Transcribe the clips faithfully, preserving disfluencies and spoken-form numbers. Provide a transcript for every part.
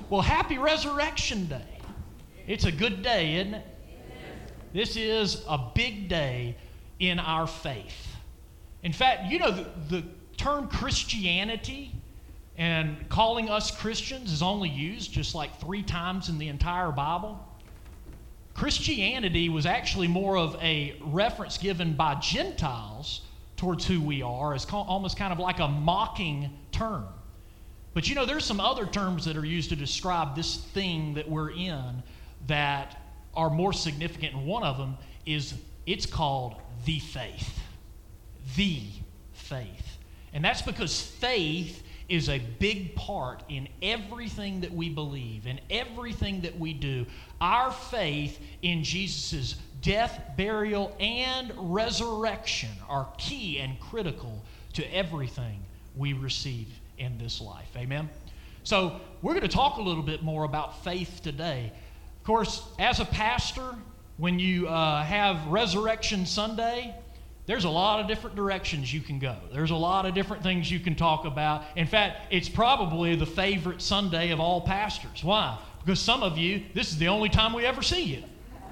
Well, happy Resurrection Day. It's a good day, isn't it? This is a big day in our faith. In fact, you know, the, the term Christianity and calling us Christians is only used just like three times in the entire Bible. Christianity was actually more of a reference given by Gentiles towards who we are, as almost kind of like a mocking term. But you know, there's some other terms that are used to describe this thing that we're in that are more significant, and one of them is it's called the faith. The faith. And that's because faith is a big part in everything that we believe, in everything that we do. Our faith in Jesus' death, burial, and resurrection are key and critical to everything we receive in this life. Amen? So we're going to talk a little bit more about faith today. Of course, as a pastor, when you uh, have Resurrection Sunday, there's a lot of different directions you can go. There's a lot of different things you can talk about. In fact, it's probably the favorite Sunday of all pastors. Why? Because some of you, this is the only time we ever see you.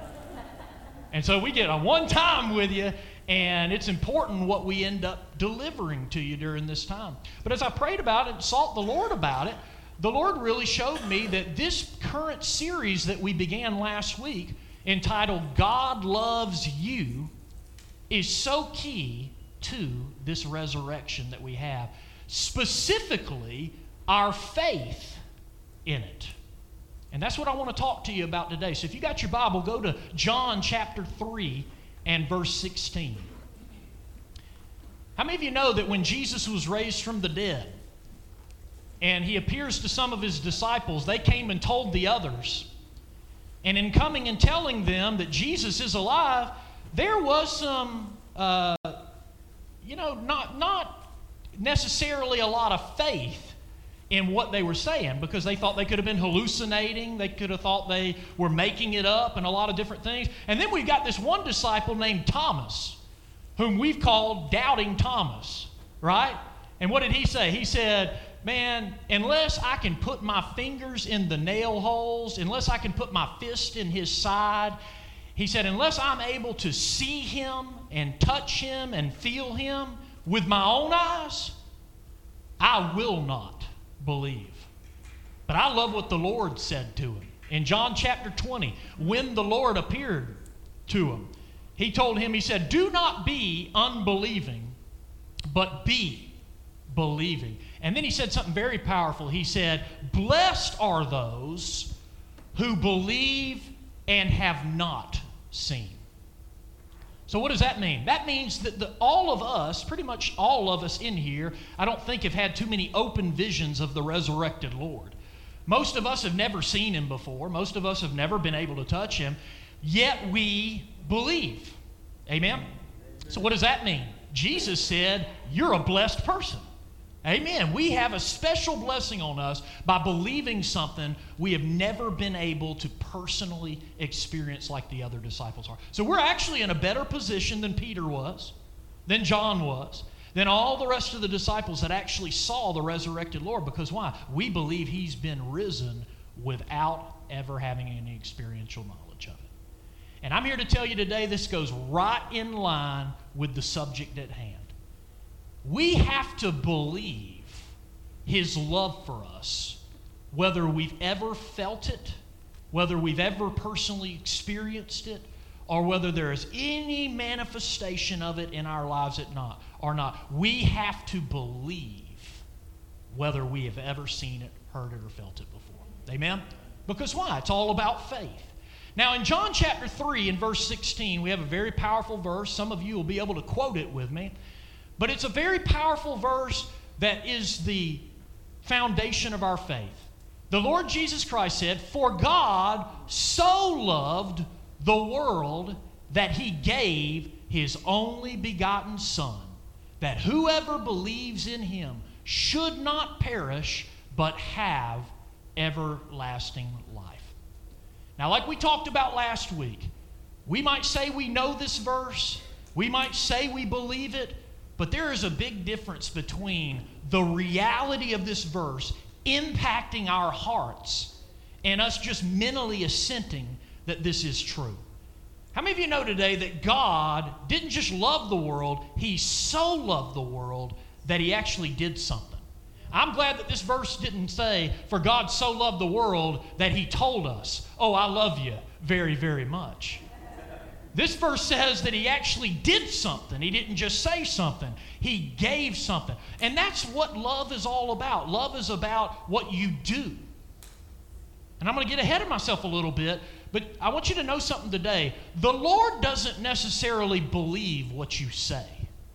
And so we get a one time with you, and it's important what we end up delivering to you during this time. But as I prayed about it and sought the Lord about it, the Lord really showed me that this current series that we began last week, entitled God Loves You, is so key to this resurrection that we have, specifically our faith in it. And that's what I want to talk to you about today. So if you got your Bible, go to John chapter three and verse sixteen. How many of you know that when Jesus was raised from the dead and he appears to some of his disciples, they came and told the others. And in coming and telling them that Jesus is alive, there was some, uh, you know, not, not necessarily a lot of faith in what they were saying, because they thought they could have been hallucinating. They could have thought they were making it up and a lot of different things. And then we've got this one disciple named Thomas, whom we've called Doubting Thomas, right? And what did he say? He said, man, unless I can put my fingers in the nail holes, unless I can put my fist in his side, he said, unless I'm able to see him and touch him and feel him with my own eyes, I will not believe. But I love what the Lord said to him. In John chapter twenty, when the Lord appeared to him, he told him, he said, do not be unbelieving, but be believing. And then he said something very powerful. He said, blessed are those who believe and have not seen. So what does that mean? That means that the, all of us, pretty much all of us in here, I don't think have had too many open visions of the resurrected Lord. Most of us have never seen him before. Most of us have never been able to touch him, yet we believe. Amen? So what does that mean? Jesus said, you're a blessed person. Amen. We have a special blessing on us by believing something we have never been able to personally experience like the other disciples are. So we're actually in a better position than Peter was, than John was, than all the rest of the disciples that actually saw the resurrected Lord. Because why? We believe he's been risen without ever having any experiential knowledge of it. And I'm here to tell you today, this goes right in line with the subject at hand. We have to believe his love for us, whether we've ever felt it, whether we've ever personally experienced it, or whether there is any manifestation of it in our lives or not, or not. We have to believe whether we have ever seen it, heard it, or felt it before. Amen? Because why? It's all about faith. Now in John chapter three and verse sixteen, we have a very powerful verse. Some of you will be able to quote it with me. But it's a very powerful verse that is the foundation of our faith. The Lord Jesus Christ said, for God so loved the world that he gave his only begotten Son, that whoever believes in him should not perish, but have everlasting life. Now, like we talked about last week, we might say we know this verse, we might say we believe it, but there is a big difference between the reality of this verse impacting our hearts and us just mentally assenting that this is true. How many of you know today that God didn't just love the world, He so loved the world that He actually did something? I'm glad that this verse didn't say, for God so loved the world that He told us, oh, I love you very, very much. This verse says that He actually did something. He didn't just say something. He gave something. And that's what love is all about. Love is about what you do. And I'm going to get ahead of myself a little bit, but I want you to know something today. The Lord doesn't necessarily believe what you say.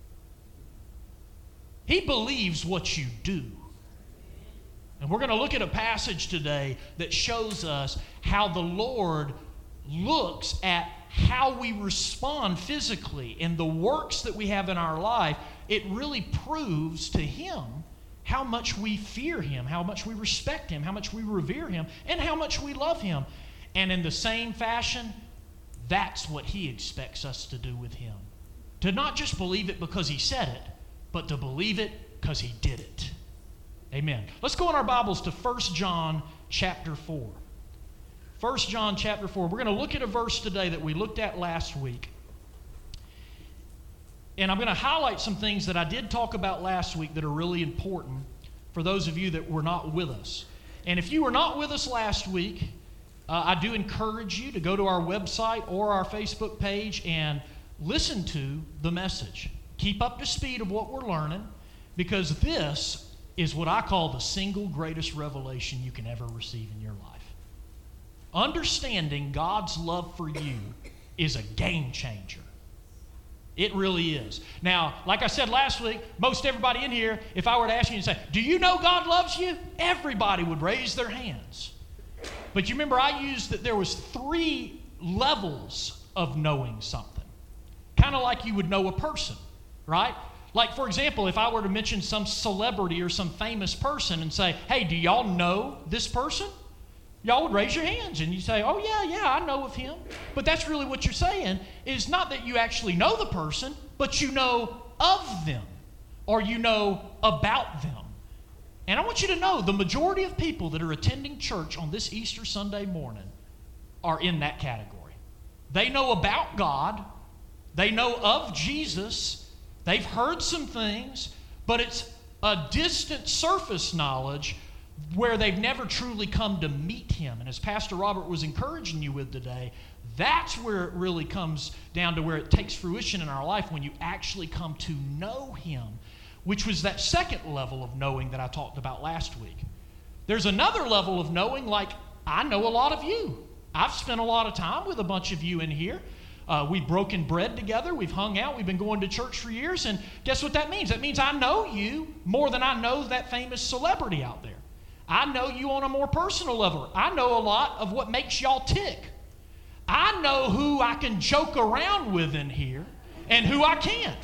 He believes what you do. And we're going to look at a passage today that shows us how the Lord looks at how we respond physically and the works that we have in our life. It really proves to Him how much we fear Him, how much we respect Him, how much we revere Him, and how much we love Him. And in the same fashion, that's what He expects us to do with Him. To not just believe it because He said it, but to believe it because He did it. Amen. Let's go in our Bibles to First John chapter four. First John chapter four. We're going to look at a verse today that we looked at last week. And I'm going to highlight some things that I did talk about last week that are really important for those of you that were not with us. And if you were not with us last week, uh, I do encourage you to go to our website or our Facebook page and listen to the message. Keep up to speed of what we're learning, because this is what I call the single greatest revelation you can ever receive in your life. Understanding God's love for you is a game changer. It really is. Now, like I said last week, most everybody in here, if I were to ask you and say, do you know God loves you? Everybody would raise their hands. But you remember I used that there was three levels of knowing something. Kind of like you would know a person, right? Like, for example, if I were to mention some celebrity or some famous person and say, hey, do y'all know this person? Y'all would raise your hands and you say, oh, yeah, yeah, I know of him. But that's really what you're saying, is not that you actually know the person, but you know of them, or you know about them. And I want you to know the majority of people that are attending church on this Easter Sunday morning are in that category. They know about God. They know of Jesus. They've heard some things, but it's a distant surface knowledge where they've never truly come to meet Him. And as Pastor Robert was encouraging you with today, that's where it really comes down to where it takes fruition in our life, when you actually come to know Him, which was that second level of knowing that I talked about last week. There's another level of knowing, like I know a lot of you. I've spent a lot of time with a bunch of you in here. Uh, we've broken bread together. We've hung out. We've been going to church for years. And guess what that means? That means I know you more than I know that famous celebrity out there. I know you on a more personal level. I know a lot of what makes y'all tick. I know who I can joke around with in here and who I can't.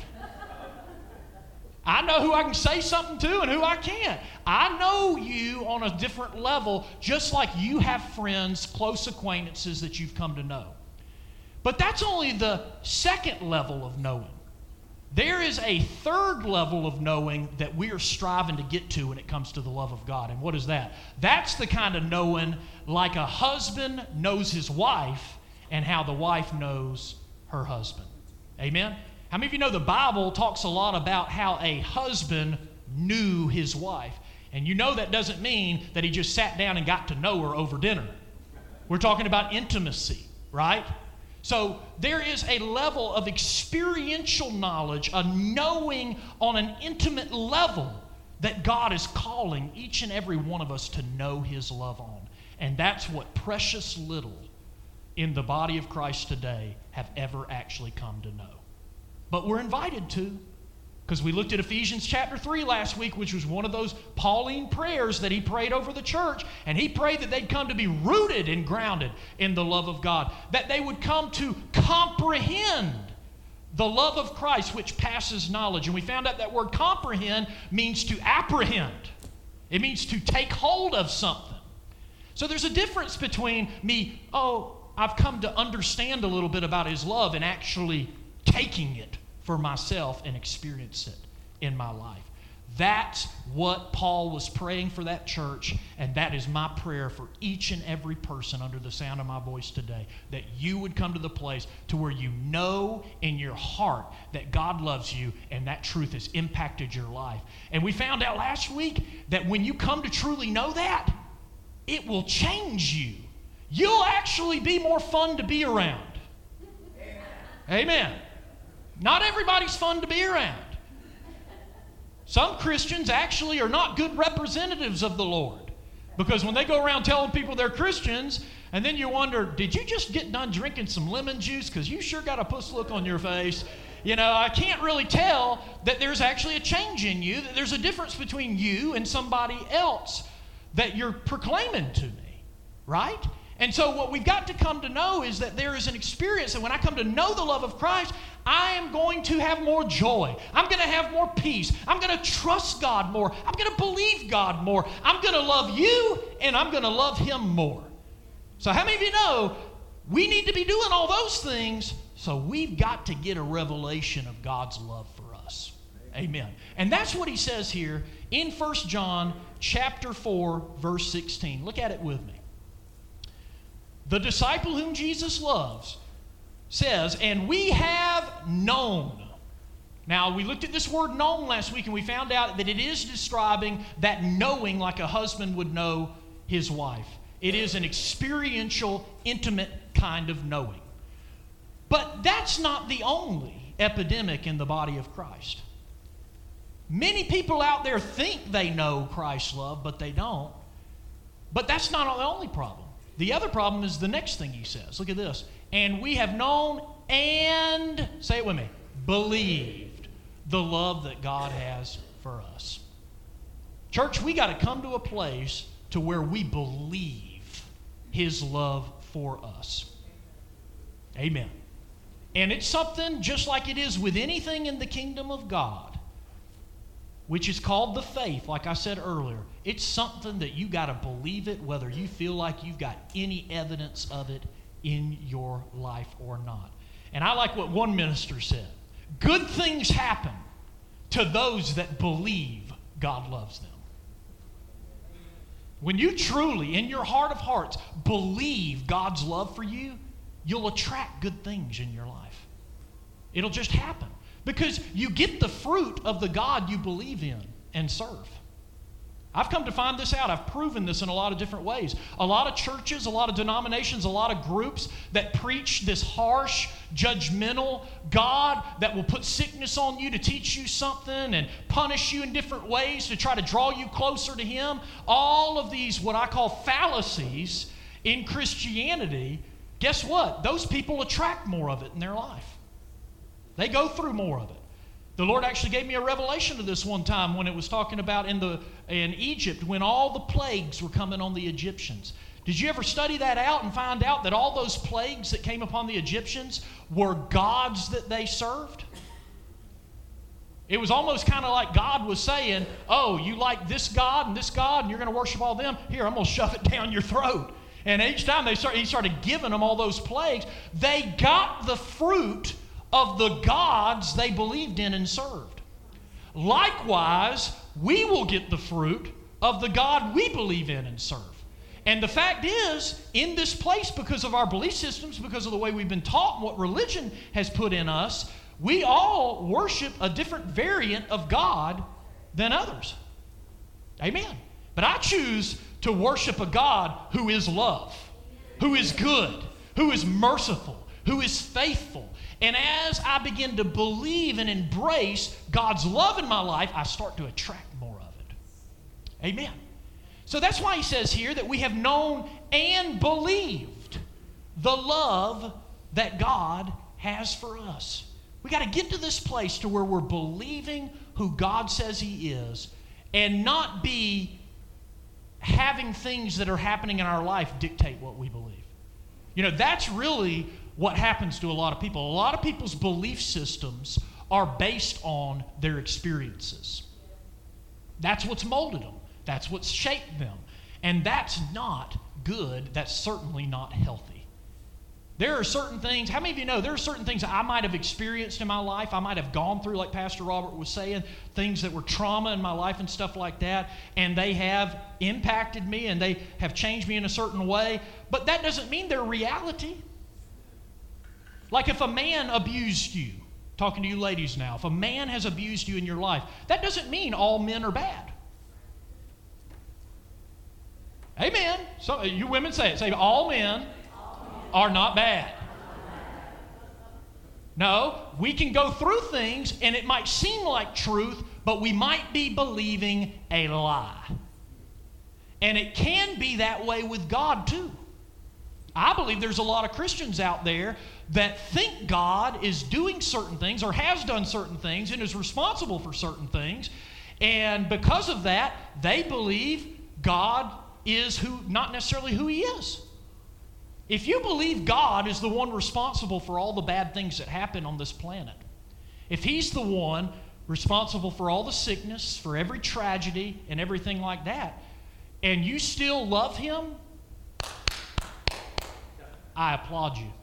I know who I can say something to and who I can't. I know you on a different level, just like you have friends, close acquaintances that you've come to know. But that's only the second level of knowing. There is a third level of knowing that we are striving to get to when it comes to the love of God. And what is that? That's the kind of knowing like a husband knows his wife and how the wife knows her husband. Amen? How many of you know the Bible talks a lot about how a husband knew his wife? And you know that doesn't mean that he just sat down and got to know her over dinner. We're talking about intimacy, right? So there is a level of experiential knowledge, a knowing on an intimate level that God is calling each and every one of us to know His love on. And that's what precious little in the body of Christ today have ever actually come to know. But we're invited to, because we looked at Ephesians chapter three last week, which was one of those Pauline prayers that he prayed over the church. And he prayed that they'd come to be rooted and grounded in the love of God, that they would come to comprehend the love of Christ, which passes knowledge. And we found out that word comprehend means to apprehend. It means to take hold of something. So there's a difference between me, oh, I've come to understand a little bit about His love, and actually taking it for myself and experience it in my life. That's what Paul was praying for that church, and that is my prayer for each and every person under the sound of my voice today, that you would come to the place to where you know in your heart that God loves you and that truth has impacted your life. And we found out last week that when you come to truly know that, it will change you. You'll actually be more fun to be around. Amen. Amen. Not everybody's fun to be around. Some Christians actually are not good representatives of the Lord, because when they go around telling people they're Christians, and then you wonder, did you just get done drinking some lemon juice? Because you sure got a puss look on your face. You know, I can't really tell that there's actually a change in you, that there's a difference between you and somebody else that you're proclaiming to me, right? And so what we've got to come to know is that there is an experience that when I come to know the love of Christ, I am going to have more joy. I'm going to have more peace. I'm going to trust God more. I'm going to believe God more. I'm going to love you, and I'm going to love Him more. So how many of you know we need to be doing all those things, so we've got to get a revelation of God's love for us. Amen. And that's what he says here in First John chapter four, verse sixteen. Look at it with me. The disciple whom Jesus loves says, and we have known. Now, we looked at this word known last week, and we found out that it is describing that knowing like a husband would know his wife. It is an experiential, intimate kind of knowing. But that's not the only epidemic in the body of Christ. Many people out there think they know Christ's love, but they don't. But that's not the only problem. The other problem is the next thing he says. Look at this. And we have known and, say it with me, believed the love that God has for us. Church, we got to come to a place to where we believe His love for us. Amen. And it's something just like it is with anything in the kingdom of God, which is called the faith, like I said earlier. It's something that you got to believe it whether you feel like you've got any evidence of it in your life or not. And I like what one minister said. Good things happen to those that believe God loves them. When you truly, in your heart of hearts, believe God's love for you, you'll attract good things in your life. It'll just happen. Because you get the fruit of the God you believe in and serve. I've come to find this out. I've proven this in a lot of different ways. A lot of churches, a lot of denominations, a lot of groups that preach this harsh, judgmental God that will put sickness on you to teach you something and punish you in different ways to try to draw you closer to Him. All of these, what I call fallacies in Christianity, guess what? Those people attract more of it in their life. They go through more of it. The Lord actually gave me a revelation of this one time when it was talking about in the in Egypt when all the plagues were coming on the Egyptians. Did you ever study that out and find out that all those plagues that came upon the Egyptians were gods that they served? It was almost kind of like God was saying, oh, you like this God and this God and you're going to worship all them? Here, I'm going to shove it down your throat. And each time they start, he started giving them all those plagues, they got the fruit of the gods they believed in and served. Likewise, we will get the fruit of the God we believe in and serve. And the fact is, in this place, because of our belief systems, because of the way we've been taught and what religion has put in us, we all worship a different variant of God than others. Amen. But I choose to worship a God who is love, who is good, who is merciful, who is faithful. And as I begin to believe and embrace God's love in my life, I start to attract more of it. Amen. So that's why he says here that we have known and believed the love that God has for us. We got to get to this place to where we're believing who God says He is and not be having things that are happening in our life dictate what we believe. You know, that's really what happens to a lot of people. A lot of people's belief systems are based on their experiences. That's what's molded them. That's what's shaped them. And that's not good. That's certainly not healthy. There are certain things, how many of you know there are certain things that I might have experienced in my life, I might have gone through, like Pastor Robert was saying, things that were trauma in my life and stuff like that, and they have impacted me and they have changed me in a certain way, but that doesn't mean they're reality. Like if a man abused you, talking to you ladies now, if a man has abused you in your life, that doesn't mean all men are bad. Amen. So you women say it. Say all men are not bad. No, we can go through things and it might seem like truth, but we might be believing a lie. And it can be that way with God too. I believe there's a lot of Christians out there that think God is doing certain things or has done certain things and is responsible for certain things. And because of that, they believe God is who, not necessarily who He is. If you believe God is the one responsible for all the bad things that happen on this planet, if He's the one responsible for all the sickness, for every tragedy and everything like that, and you still love Him, I applaud you.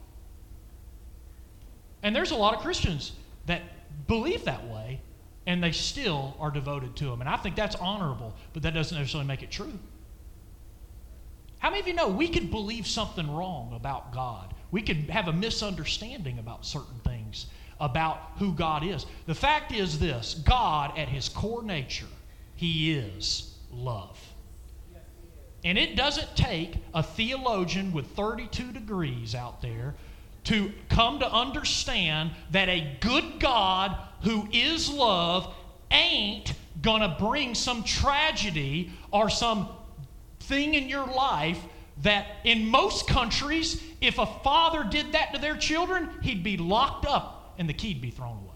And there's a lot of Christians that believe that way, and they still are devoted to Him. And I think that's honorable, but that doesn't necessarily make it true. How many of you know we could believe something wrong about God? We could have a misunderstanding about certain things, about who God is. The fact is this: God, at His core nature, He is love. And it doesn't take a theologian with thirty-two degrees out there to come to understand that a good God who is love ain't gonna bring some tragedy or some thing in your life that in most countries, if a father did that to their children, he'd be locked up and the key'd be thrown away.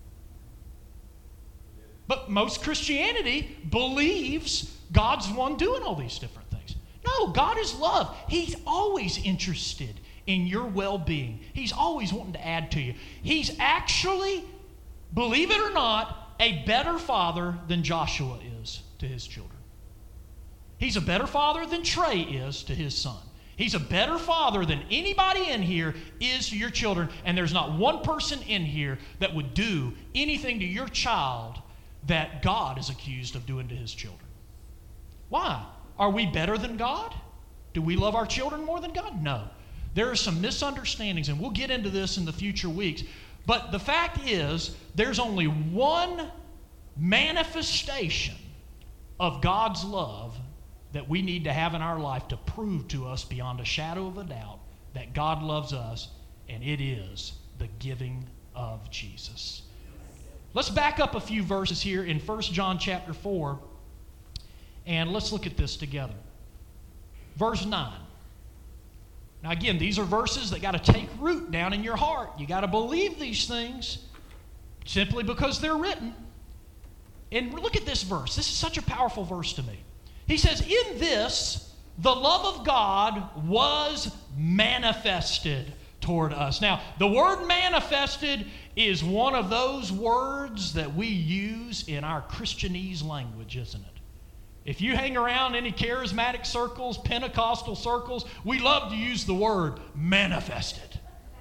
But most Christianity believes God's the one doing all these different things. No, God is love. He's always interested in your well-being. He's always wanting to add to you. He's actually, believe it or not, a better father than Joshua is to his children. He's a better father than Trey is to his son. He's a better father than anybody in here is to your children, and there's not one person in here that would do anything to your child that God is accused of doing to His children. Why? Are we better than God? Do we love our children more than God? No. There are some misunderstandings, and we'll get into this in the future weeks. But the fact is, there's only one manifestation of God's love that we need to have in our life to prove to us beyond a shadow of a doubt that God loves us, and it is the giving of Jesus. Let's back up a few verses here in First John chapter four, and let's look at this together. Verse nine. Now again, these are verses that got to take root down in your heart. You got to believe these things simply because they're written. And look at this verse. This is such a powerful verse to me. He says, in this, the love of God was manifested toward us. Now, the word manifested is one of those words that we use in our Christianese language, isn't it? If you hang around any charismatic circles, Pentecostal circles, we love to use the word manifested.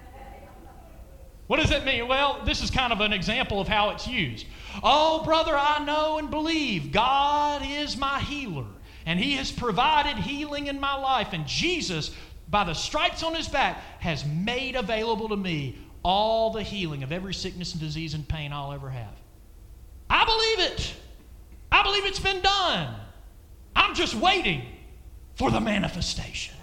What does that mean? Well, this is kind of an example of how it's used. Oh, brother, I know and believe God is my healer, and He has provided healing in my life, and Jesus, by the stripes on His back, has made available to me all the healing of every sickness and disease and pain I'll ever have. I believe it. I believe it's been done. I'm just waiting for the manifestation.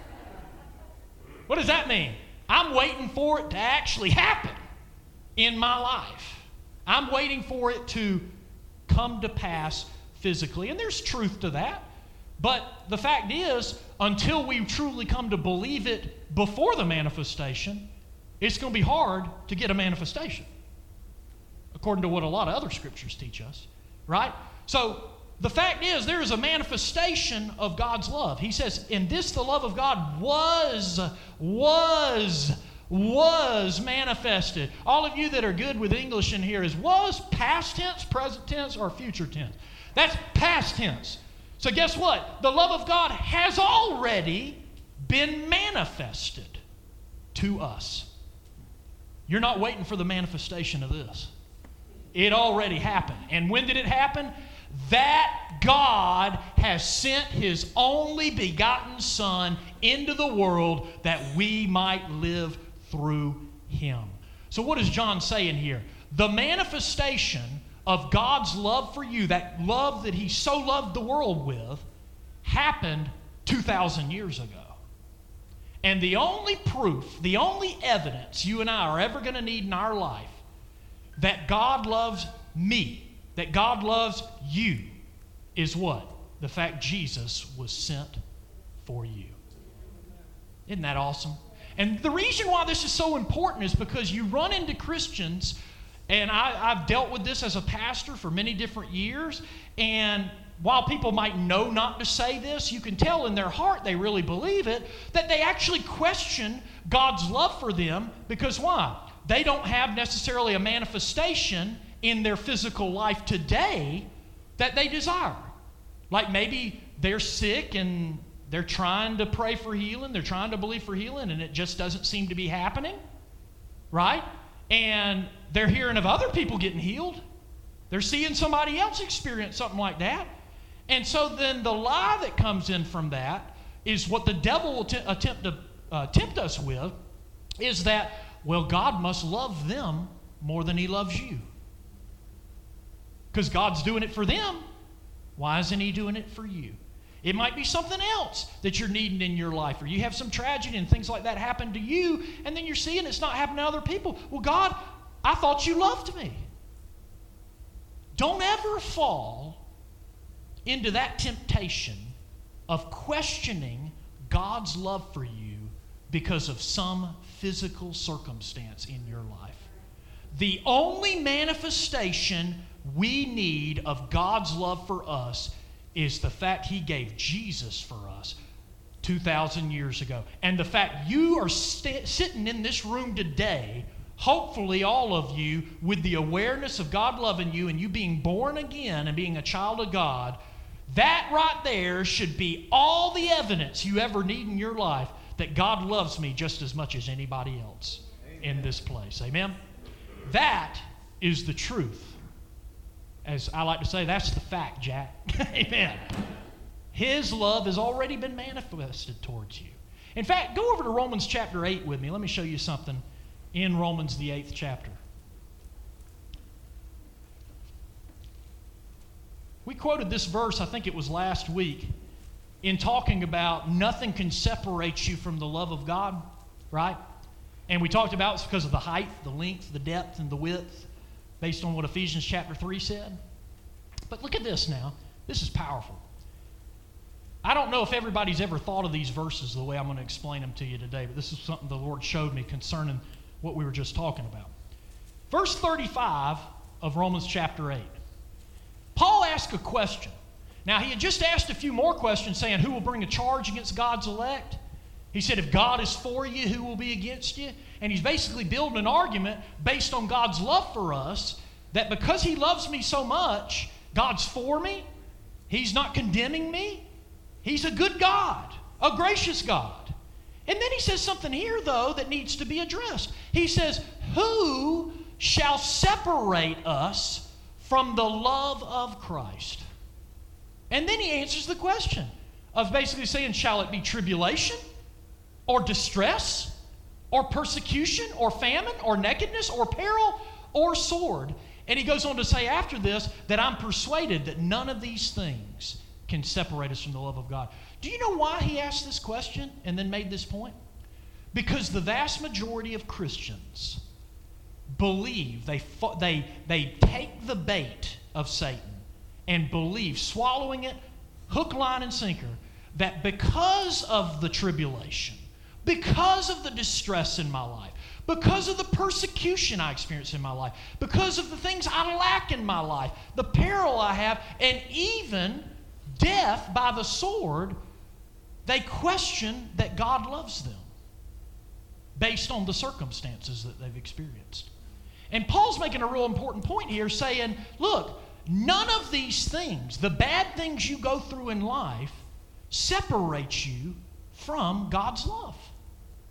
What does that mean? I'm waiting for it to actually happen in my life. I'm waiting for it to come to pass physically. And there's truth to that. But the fact is, until we truly come to believe it before the manifestation, it's going to be hard to get a manifestation, according to what a lot of other scriptures teach us, right? So the fact is, there is a manifestation of God's love. He says, in this the love of God was, was, was manifested. All of you that are good with English in here, is was past tense, present tense, or future tense? That's past tense. So guess what? The love of God has already been manifested. to us. You're not waiting for the manifestation of this. It already happened. And when did it happen? That God has sent His only begotten Son into the world that we might live through Him. So what is John saying here? The manifestation of God's love for you, that love that He so loved the world with, happened two thousand years ago. And the only proof, the only evidence you and I are ever going to need in our life that God loves me, that God loves you, is what? The fact Jesus was sent for you. Isn't that awesome? And the reason why this is so important is because you run into Christians, and I, I've dealt with this as a pastor for many different years, and while people might know not to say this, you can tell in their heart they really believe it, that they actually question God's love for them because why? They don't have necessarily a manifestation in their physical life today that they desire. Like maybe they're sick and they're trying to pray for healing, they're trying to believe for healing, and it just doesn't seem to be happening, right? And they're hearing of other people getting healed. They're seeing somebody else experience something like that. And so then the lie that comes in from that is what the devil will t- attempt to uh, tempt us with, is that, well, God must love them more than He loves you. Because God's doing it for them. Why isn't He doing it for you? It might be something else that you're needing in your life, or you have some tragedy and things like that happen to you, and then you're seeing it's not happening to other people. Well, God, I thought you loved me. Don't ever fall into that temptation of questioning God's love for you because of some physical circumstance in your life. The only manifestation we need of God's love for us is the fact He gave Jesus for us two thousand years ago. And the fact you are st- sitting in this room today, hopefully all of you, with the awareness of God loving you and you being born again and being a child of God, that right there should be all the evidence you ever need in your life that God loves me just as much as anybody else in this place. Amen? That is the truth. As I like to say, that's the fact, Jack. Amen. His love has already been manifested towards you. In fact, go over to Romans chapter eight with me. Let me show you something in Romans, the eighth chapter. We quoted this verse, I think it was last week, in talking about nothing can separate you from the love of God, right? And we talked about it's because of the height, the length, the depth, and the width, based on what Ephesians chapter three said. But look at this now. This is powerful. I don't know if everybody's ever thought of these verses the way I'm going to explain them to you today, but this is something the Lord showed me concerning what we were just talking about. Verse thirty-five of Romans chapter eight. Paul asked a question. Now, he had just asked a few more questions saying, who will bring a charge against God's elect? He said, if God is for you, who will be against you? And he's basically building an argument based on God's love for us, that because He loves me so much, God's for me. He's not condemning me. He's a good God, a gracious God. And then he says something here, though, that needs to be addressed. He says, who shall separate us from the love of Christ? And then he answers the question of basically saying, shall it be tribulation or distress or persecution or famine or nakedness or peril or sword? And he goes on to say after this that I'm persuaded that none of these things can separate us from the love of God. Do you know why he asked this question and then made this point? Because the vast majority of Christians believe, they, they, they take the bait of Satan and believe, swallowing it, hook, line, and sinker, that because of the tribulation, because of the distress in my life, because of the persecution I experience in my life, because of the things I lack in my life, the peril I have, and even death by the sword, they question that God loves them based on the circumstances that they've experienced. And Paul's making a real important point here, saying, look, none of these things, the bad things you go through in life, separates you from God's love.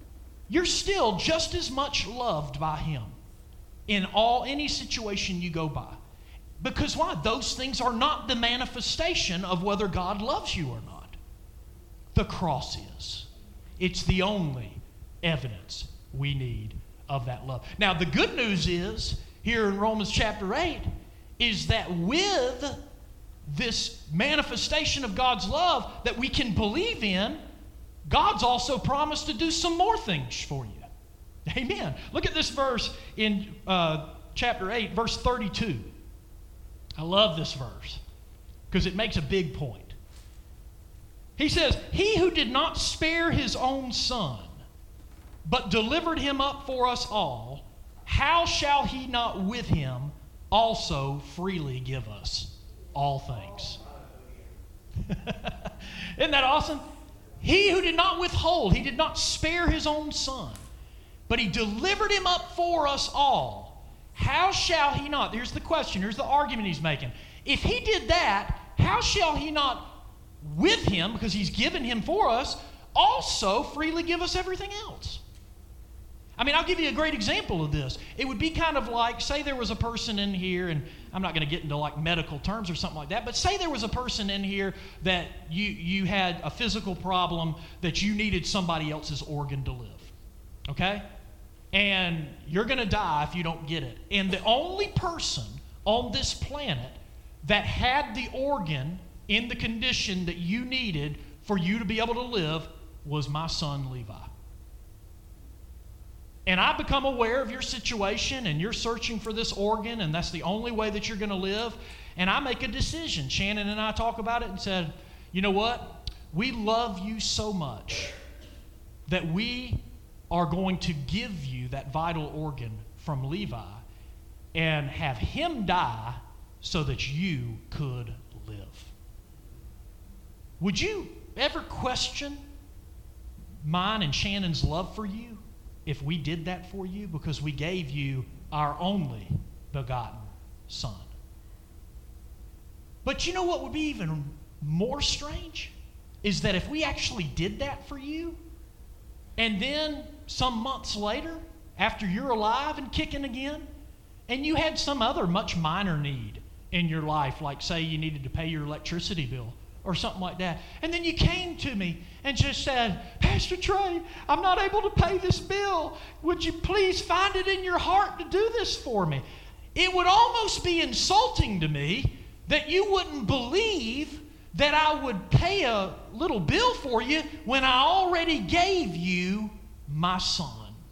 you're still just as much loved by Him in all any situation you go by. Because why? Those things are not the manifestation of whether God loves you or not. The cross is. It's the only evidence we need of that love. Now, the good news is, here in Romans chapter eight, is that with this manifestation of God's love that we can believe in, God's also promised to do some more things for you. Amen. Look at this verse in uh, chapter eight, verse thirty-two. I love this verse because it makes a big point. He says, "He who did not spare his own son, but delivered him up for us all, how shall he not with him also freely give us all things?" Isn't that awesome? He who did not withhold, he did not spare his own son, but he delivered him up for us all. How shall he not? Here's the question. Here's the argument he's making. If he did that, how shall he not with him, because he's given him for us, also freely give us everything else? I mean, I'll give you a great example of this. It would be kind of like, say there was a person in here, and I'm not going to get into like medical terms or something like that, but say there was a person in here that you, you had a physical problem that you needed somebody else's organ to live, okay? And you're going to die if you don't get it. And the only person on this planet that had the organ in the condition that you needed for you to be able to live was my son Levi. And I become aware of your situation, and you're searching for this organ, and that's the only way that you're going to live. And I make a decision. Shannon and I talk about it and said, you know what? We love you so much that we are going to give you that vital organ from Levi and have him die so that you could live. Would you ever question mine and Shannon's love for you if we did that for you, because we gave you our only begotten son? But you know what would be even more strange? Is that if we actually did that for you, and then some months later, after you're alive and kicking again, and you had some other much minor need in your life, like say you needed to pay your electricity bill or something like that, and then you came to me and just said, Pastor Trey, I'm not able to pay this bill. Would you please find it in your heart to do this for me? It would almost be insulting to me that you wouldn't believe that I would pay a little bill for you when I already gave you my son.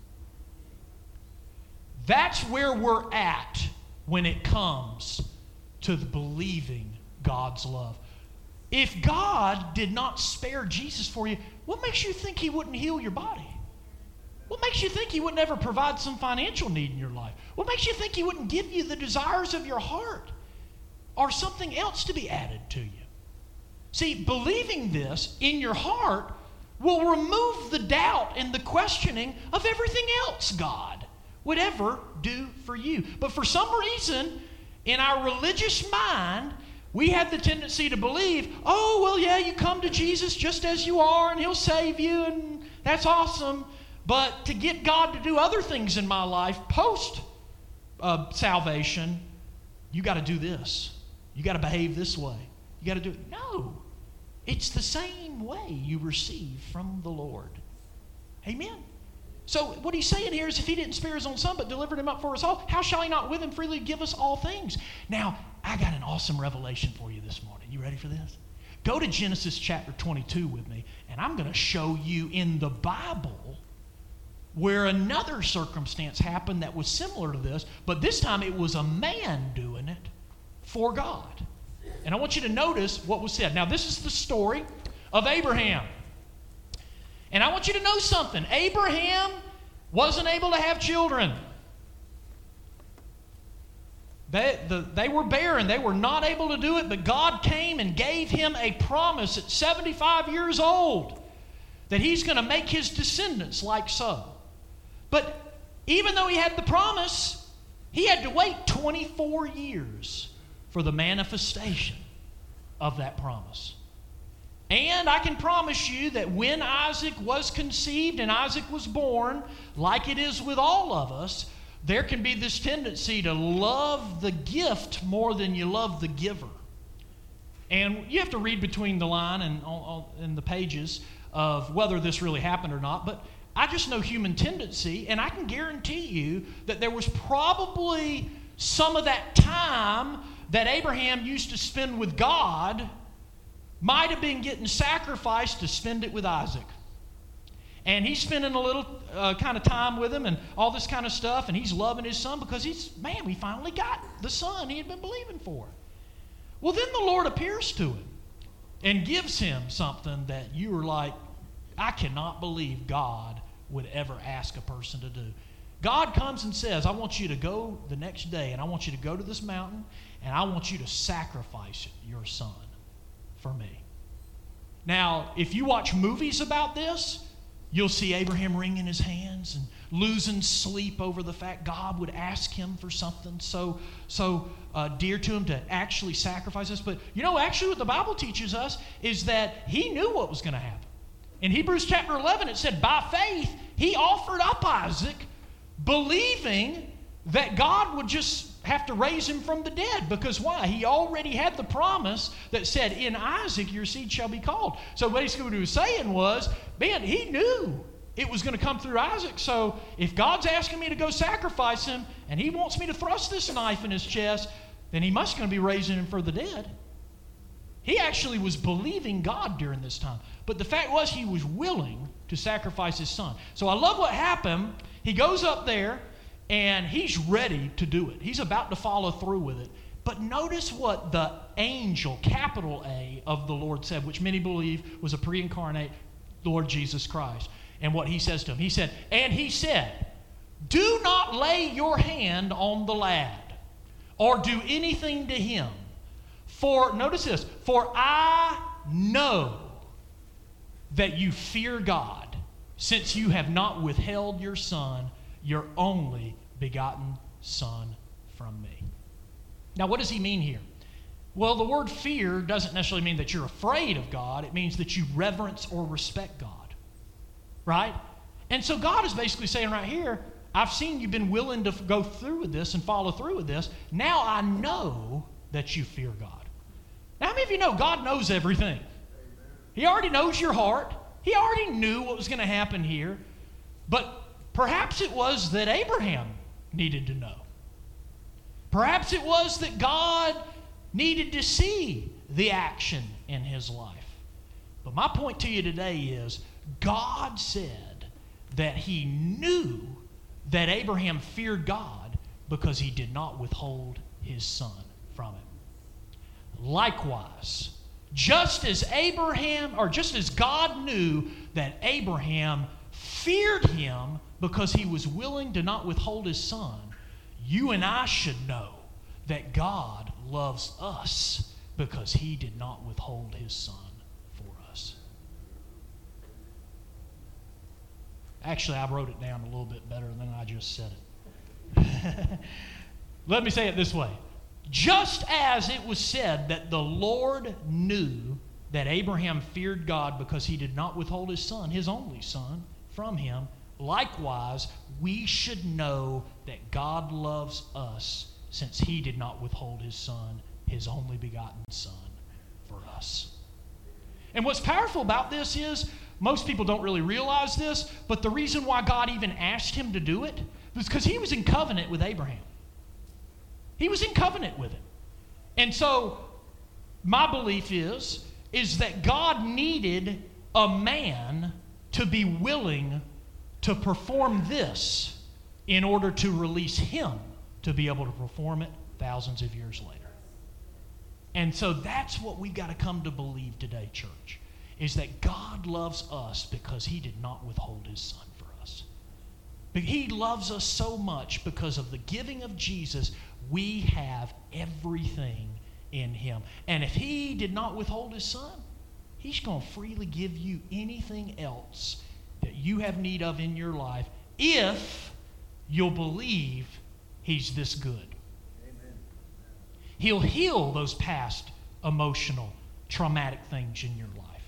That's where we're at when it comes to believing God's love. If God did not spare Jesus for you, what makes you think He wouldn't heal your body? What makes you think He wouldn't ever provide some financial need in your life? What makes you think He wouldn't give you the desires of your heart or something else to be added to you? See, believing this in your heart will remove the doubt and the questioning of everything else God would ever do for you. But for some reason, in our religious mind, we have the tendency to believe, oh, well, yeah, you come to Jesus just as you are, and He'll save you, and that's awesome. But to get God to do other things in my life post uh, salvation, you got to do this. You got to behave this way. You got to do it. No. It's the same way you receive from the Lord. Amen. So what he's saying here is, if He didn't spare His own son but delivered Him up for us all, how shall He not with Him freely give us all things? Now, I got an awesome revelation for you this morning. You ready for this? Go to Genesis chapter twenty-two with me, and I'm going to show you in the Bible where another circumstance happened that was similar to this, but this time it was a man doing it for God. And I want you to notice what was said. Now, this is the story of Abraham. And I want you to know something. Abraham wasn't able to have children. They, the, they were barren. They were not able to do it, but God came and gave him a promise at seventy-five years old that He's going to make his descendants like so. But even though he had the promise, he had to wait twenty-four years for the manifestation of that promise. And I can promise you that when Isaac was conceived and Isaac was born, like it is with all of us, there can be this tendency to love the gift more than you love the giver. And you have to read between the line and in the pages of whether this really happened or not. But I just know human tendency, and I can guarantee you that there was probably some of that time that Abraham used to spend with God might have been getting sacrificed to spend it with Isaac. And he's spending a little uh, kind of time with him and all this kind of stuff, and he's loving his son because he's, man, we finally got the son he had been believing for. Well, then the Lord appears to him and gives him something that you were like, I cannot believe God would ever ask a person to do. God comes and says, I want you to go the next day, and I want you to go to this mountain, and I want you to sacrifice your son for me. Now, if you watch movies about this, you'll see Abraham wringing his hands and losing sleep over the fact God would ask him for something so, so uh, dear to him to actually sacrifice this. But you know, actually what the Bible teaches us is that he knew what was going to happen. In Hebrews chapter eleven, it said, by faith, he offered up Isaac, believing that God would just have to raise him from the dead. Because why? He already had the promise that said, in Isaac your seed shall be called. So basically what he was saying was, man, he knew it was going to come through Isaac. So if God's asking me to go sacrifice him, and he wants me to thrust this knife in his chest, then he must going to be raising him for the dead. He actually was believing God during this time. But the fact was, he was willing to sacrifice his son. So I love what happened. He goes up there, and he's ready to do it. He's about to follow through with it. But notice what the angel, capital A, of the Lord said, which many believe was a pre-incarnate Lord Jesus Christ. And what he says to him. He said, and he said, do not lay your hand on the lad, or do anything to him. For, notice this, for I know that you fear God, since you have not withheld your son, your only begotten son, from me. Now, what does he mean here? Well, the word fear doesn't necessarily mean that you're afraid of God. It means that you reverence or respect God, right? And so God is basically saying right here, I've seen you've been willing to go through with this and follow through with this. Now I know that you fear God. Now, how many of you know God knows everything? He already knows your heart. He already knew what was going to happen here. But perhaps it was that Abraham needed to know. Perhaps it was that God needed to see the action in his life. But my point to you today is, God said that he knew that Abraham feared God because he did not withhold his son from him. Likewise, just as Abraham, or just as God knew that Abraham feared him because he was willing to not withhold his son, you and I should know that God loves us because he did not withhold his son for us. Actually, I wrote it down a little bit better than I just said it. Let me say it this way. Just as it was said that the Lord knew that Abraham feared God because he did not withhold his son, his only son, from him, likewise, we should know that God loves us since he did not withhold his son, his only begotten son, for us. And what's powerful about this is, most people don't really realize this, but the reason why God even asked him to do it was because he was in covenant with Abraham. He was in covenant with him. And so, my belief is, is that God needed a man to be willing to perform this in order to release him to be able to perform it thousands of years later. And so that's what we've got to come to believe today, church, is that God loves us because he did not withhold his son for us. But he loves us so much because of the giving of Jesus. We have everything in him. And if he did not withhold his son, he's going to freely give you anything else that you have need of in your life if you'll believe he's this good. Amen. He'll heal those past emotional, traumatic things in your life.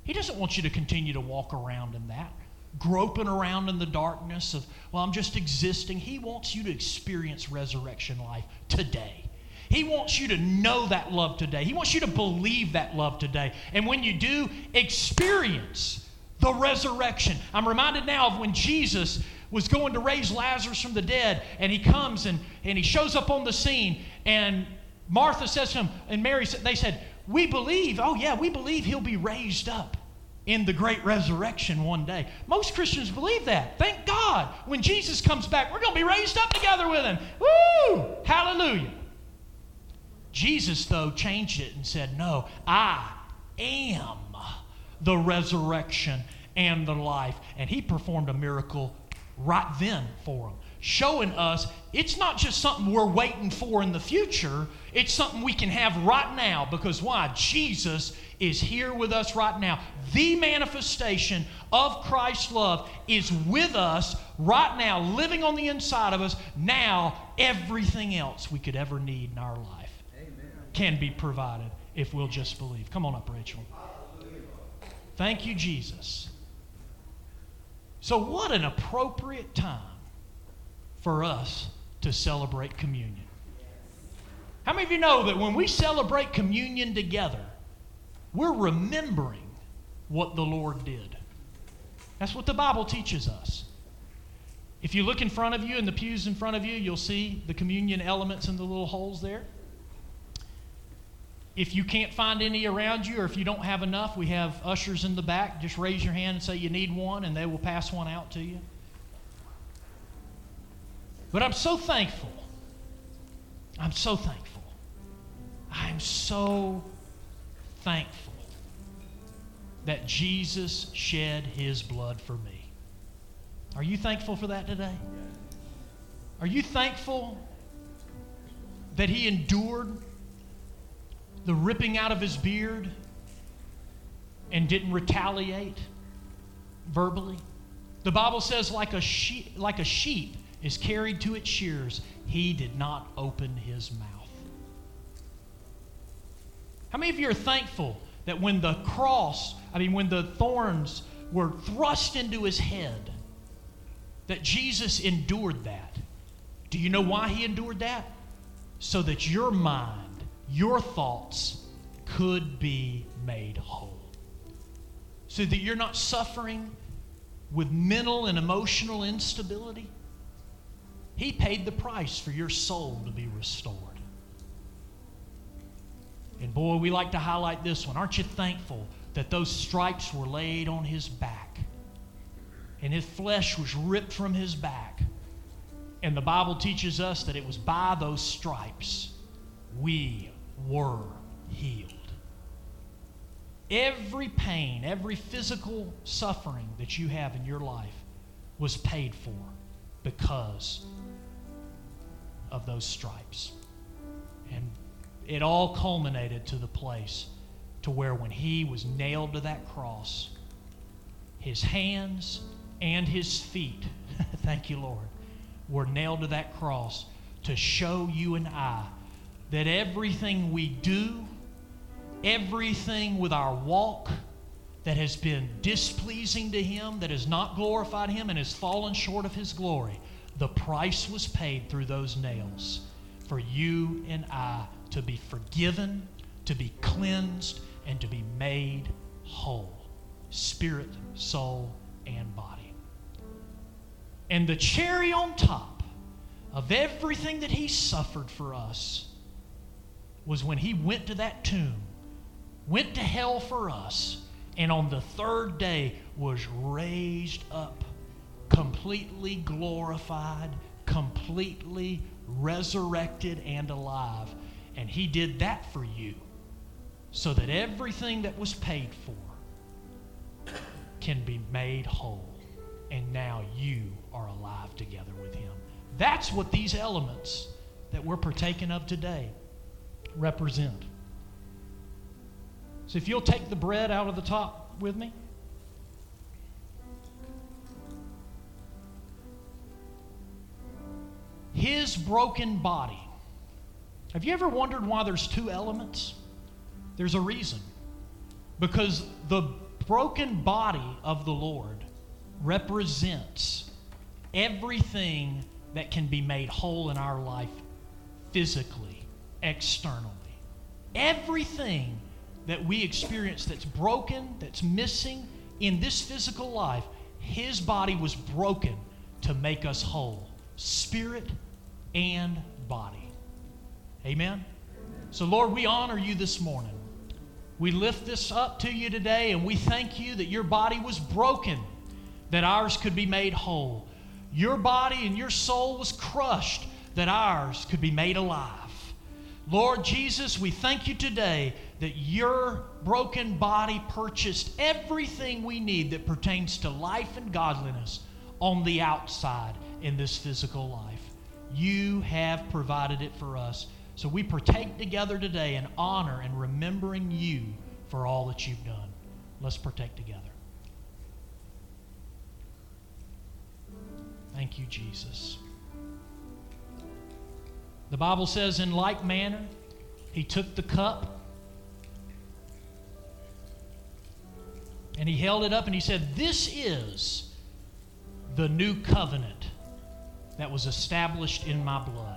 He doesn't want you to continue to walk around in that, groping around in the darkness of, well, I'm just existing. He wants you to experience resurrection life today. He wants you to know that love today. He wants you to believe that love today. And when you do, experience the resurrection. I'm reminded now of when Jesus was going to raise Lazarus from the dead, and he comes and, and he shows up on the scene, and Martha says to him, and Mary, they said, we believe, oh yeah, we believe he'll be raised up in the great resurrection one day. Most Christians believe that. Thank God. When Jesus comes back, we're going to be raised up together with him. Woo! Hallelujah. Jesus, though, changed it and said, no, I am the resurrection and the life. And he performed a miracle right then for them, showing us it's not just something we're waiting for in the future. It's something we can have right now. Because why? Jesus is here with us right now. The manifestation of Christ's love is with us right now, living on the inside of us. Now, everything else we could ever need in our life can be provided if we'll just believe. Come on up, Rachel. Thank you, Jesus. So what an appropriate time for us to celebrate communion. How many of you know that when we celebrate communion together, we're remembering what the Lord did? That's what the Bible teaches us. If you look in front of you, in the pews in front of you, you'll see the communion elements in the little holes there. If you can't find any around you, or if you don't have enough, we have ushers in the back. Just raise your hand and say you need one, and they will pass one out to you. But I'm so thankful. I'm so thankful. I'm so thankful that Jesus shed his blood for me. Are you thankful for that today? Are you thankful that he endured the ripping out of his beard and didn't retaliate verbally? The Bible says like a sheep, like a sheep is carried to its shears, he did not open his mouth. How many of you are thankful that when the cross, I mean when the thorns were thrust into his head, that Jesus endured that? Do you know why he endured that? So that your mind, your thoughts could be made whole. So that you're not suffering with mental and emotional instability. He paid the price for your soul to be restored. And boy, we like to highlight this one. Aren't you thankful that those stripes were laid on his back and his flesh was ripped from his back? And the Bible teaches us that it was by those stripes we were healed. Every pain, every physical suffering that you have in your life was paid for because of those stripes. And it all culminated to the place to where when he was nailed to that cross, his hands and his feet, thank you, Lord, were nailed to that cross to show you and I that everything we do, everything with our walk that has been displeasing to him, that has not glorified him and has fallen short of his glory, the price was paid through those nails for you and I to be forgiven, to be cleansed, and to be made whole, spirit, soul, and body. And the cherry on top of everything that he suffered for us was when he went to that tomb, went to hell for us, and on the third day was raised up, completely glorified, completely resurrected and alive. And he did that for you so that everything that was paid for can be made whole. And now you are alive together with him. That's what these elements that we're partaking of today represent. So if you'll take the bread out of the top with me. His broken body. Have you ever wondered why there's two elements? There's a reason. Because the broken body of the Lord represents everything that can be made whole in our life physically, externally. Everything that we experience that's broken, that's missing in this physical life, His body was broken to make us whole, spirit and body. Amen? So Lord, we honor You this morning. We lift this up to You today, and we thank You that Your body was broken, that ours could be made whole. Your body and Your soul was crushed, that ours could be made alive. Lord Jesus, we thank You today that Your broken body purchased everything we need that pertains to life and godliness on the outside in this physical life. You have provided it for us. So we partake together today in honor and remembering You for all that You've done. Let's partake together. Thank You, Jesus. The Bible says, in like manner, He took the cup and He held it up and He said, "This is the new covenant that was established in My blood."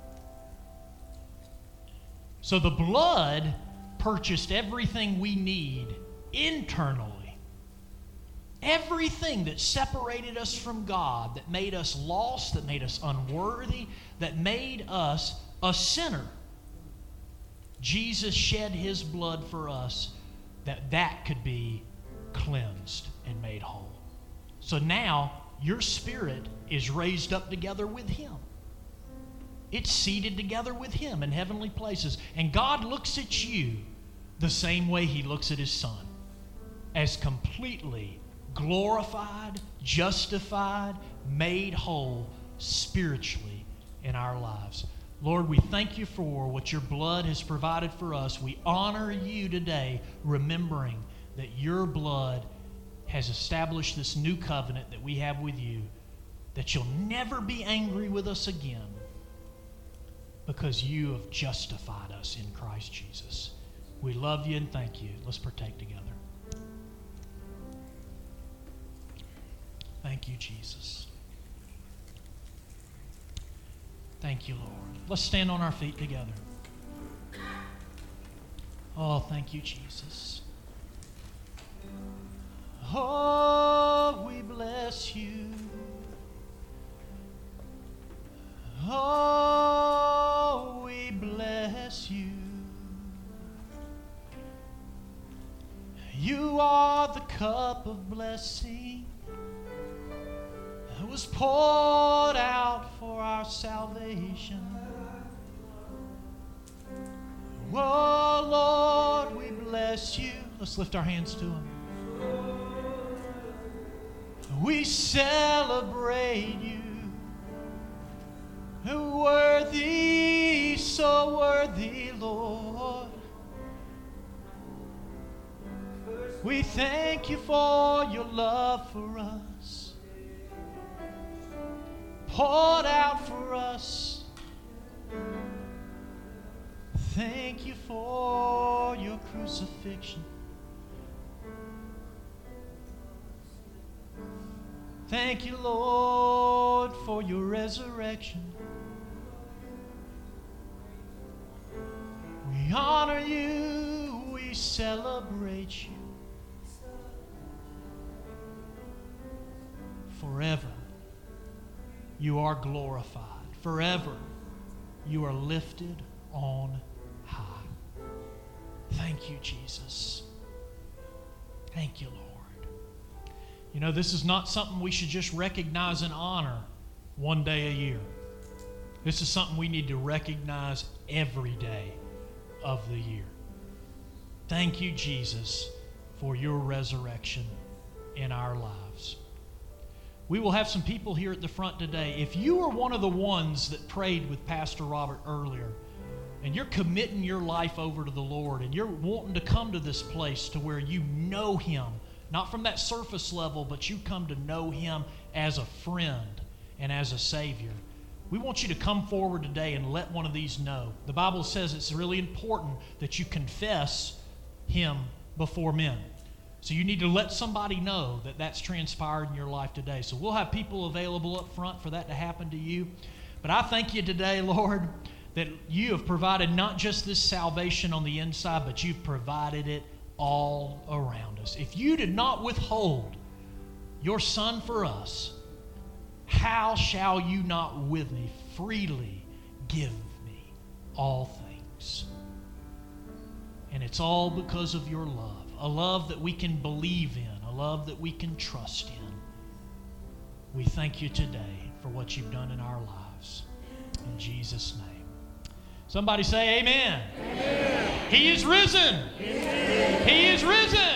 So the blood purchased everything we need internally. Everything that separated us from God, that made us lost, that made us unworthy, that made us a sinner. Jesus shed His blood for us that that could be cleansed and made whole. So now your spirit is raised up together with Him. It's seated together with Him in heavenly places. And God looks at you the same way He looks at His Son, as completely glorified, justified, made whole spiritually in our lives. Lord, we thank You for what Your blood has provided for us. We honor You today, remembering that Your blood has established this new covenant that we have with You, that You'll never be angry with us again because You have justified us in Christ Jesus. We love You and thank You. Let's partake together. Thank You, Jesus. Thank You, Lord. Let's stand on our feet together. Oh, thank You, Jesus. Oh, we bless You. Oh, we bless You. You are the cup of blessing that was poured out for our salvation. Oh, Lord, we bless You. Let's lift our hands to Him. We celebrate You. Worthy, so worthy, Lord. We thank You for Your love for us, poured out for us. Thank You for Your crucifixion. Thank You, Lord, for Your resurrection. We honor You, we celebrate You. Forever You are glorified. Forever You are lifted on high. Thank You, Jesus. Thank You, Lord. You know, this is not something we should just recognize and honor one day a year. This is something we need to recognize every day of the year. Thank You, Jesus, for Your resurrection in our lives. We will have some people here at the front today. If you are one of the ones that prayed with Pastor Robert earlier, and you're committing your life over to the Lord, and you're wanting to come to this place to where you know Him, not from that surface level, but you come to know Him as a friend and as a Savior, we want you to come forward today and let one of these know. The Bible says it's really important that you confess Him before men. So you need to let somebody know that that's transpired in your life today. So we'll have people available up front for that to happen to you. But I thank you today, Lord, that you have provided not just this salvation on the inside, but you've provided it all around us. If you did not withhold your Son for us, how shall you not with me freely give me all things? And it's all because of your love, a love that we can believe in, a love that we can trust in. We thank you today for what you've done in our lives. In Jesus' name. Somebody say amen. Amen. He is risen. Amen. He is risen.